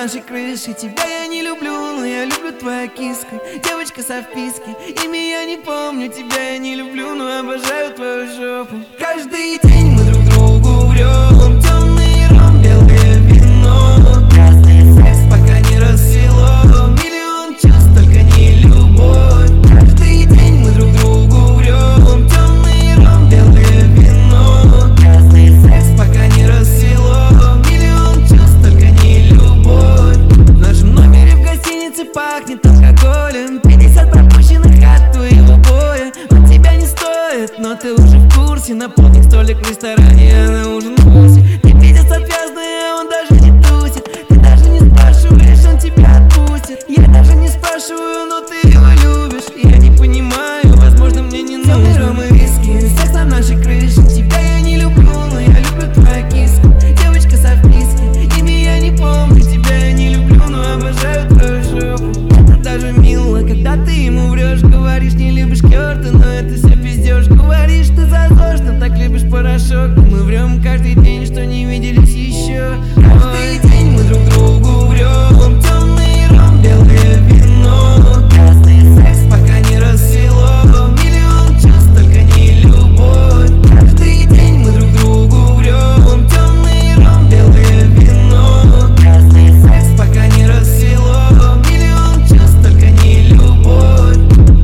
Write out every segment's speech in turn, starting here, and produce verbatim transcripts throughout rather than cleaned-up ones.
нашей крыши. Тебя я не люблю, но я люблю твою киску. Девочка со вписки, имя я не помню. Тебя я не люблю, но обожаю твою жопу. Каждый день мы друг другу врем. Темный ром, белое вино, красный секс, пока не рассвело. Миллион чувств, только не любовь. Каждый день мы друг другу врем. Темный ром, белое вино, красный секс, пока не рассвело. Миллион чувств, только не любовь. В нашем номере в гостинице пахнет алкоголем. Пятьдесят пропущенных от твоего боя. Он тебя не стоит, но ты уже в курсе. Наполни столик в ресторане, а на ужин вкусе. Ты пиздец отвязный, а он даже не тусит. Ты даже не спрашиваешь, он тебя отпустит. Я даже не спрашиваю, но ты его любишь. Я не понимаю, возможно, мне не нужно. Темный ром и виски, секс на нашей крыше. Тебя я не люблю, но я люблю твою киску. Девочка со вписки, имя я не помню. Тебя я не люблю, но обожаю твою жопу. Это даже мило, когда ты ему врешь. Говоришь, не любишь керты, но это все пиздешь. Говоришь, ты зазорно, так любишь порошок. Мы врем каждый день, что не виделись еще. Каждый день мы друг другу врем. Темный ром, белое вино, красный секс, пока не рассвело. Миллион чувств, только не любовь. Каждый день мы друг другу врем. Темный ром, белое вино, красный секс, пока не рассвело. Миллион чувств, только не любовь.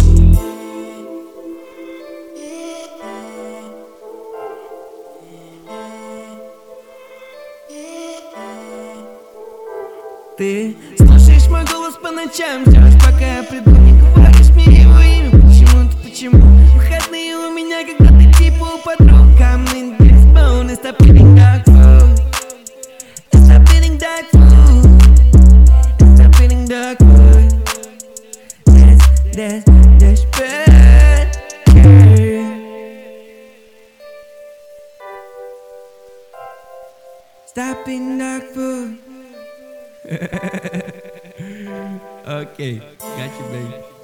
Ты слушаешь мой голос по ночам, ждешь, пока я приду. Не говоришь мне его имя, почему-то почему. Выходные у меня, когда ты типа у подруг. I'm in this bone, it's stop eating dog food. It's stop eating dog food. It's stop eating dog food. That's, that's, that's bad, yeah. Stop eating dog food. Okay, got you, baby.